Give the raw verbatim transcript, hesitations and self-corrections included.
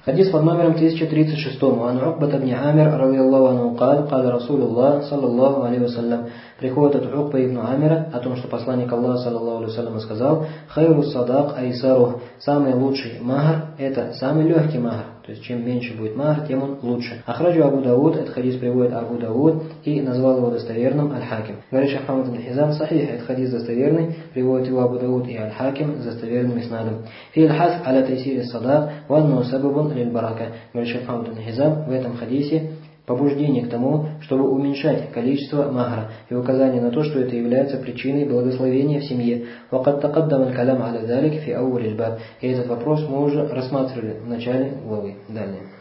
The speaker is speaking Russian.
Хадис под номером тысяча тридцать шесть. Ан Укбата бн Амир, радийаллаху анху, قال, قال Расулуллах, саллаллаху алейхи вассалям, приходит от Укба ибн Амира, о том, что посланник Аллаха, саллаллаху алейхи вассалям, сказал: хайру садак айсарух, самый лучший махр – это самый легкий махр. То есть, чем меньше будет махр, тем он лучше. Ахраджу Абу Дауд, этот хадис приводит Абу Дауд и назвал его достоверным Аль-Хаким. Говорит Шейх Мухаммад ибн Хизам, сахих, этот хадис достоверный, приводит его Абу Дауд и Аль-Хаким с достоверным иснадом. Фи аль-хас аля тайсири садак, ванну сабабун лиль барака. Говорит Шейх Мухаммад ибн Хизам, в этом хадисе побуждение к тому, чтобы уменьшать количество махра и указание на то, что это является причиной благословения в семье. وَقَدْ تَقَدَّمَ الْكَلَامُ عَلَى ذَلِكَ فِي أَوَّلِ الْبَابِ. И этот вопрос мы уже рассматривали в начале главы. Далее.